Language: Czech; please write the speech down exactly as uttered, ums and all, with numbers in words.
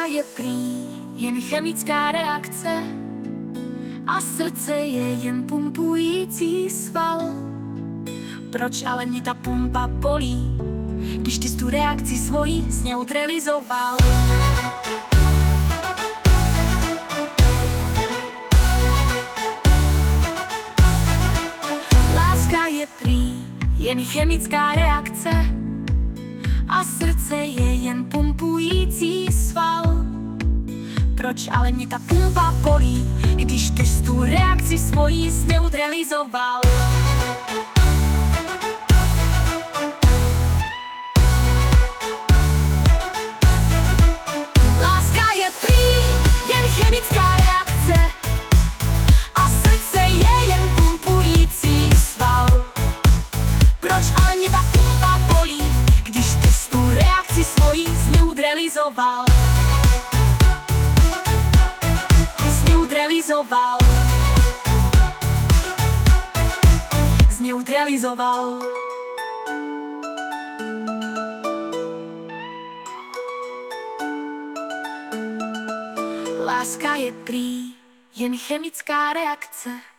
je prý jen chemická reakce a srdce je jen pumpující sval. Proč ale mě ta pumpa bolí, když ty tu reakci svoji zneutralizoval? Láska je prý jen chemická reakce a srdce je jen pumpující sval. Proč ale mě ta pumpa bolí, když ty tu reakci svoji zneutralizoval? Láska je prý jen chemická reakce a srdce je jen pumpující sval. Proč ale mě ta pumpa bolí, když ty tu reakci svoji zneutralizoval? Zneutralizoval. Zneutralizoval. Láska je prý jen chemická reakce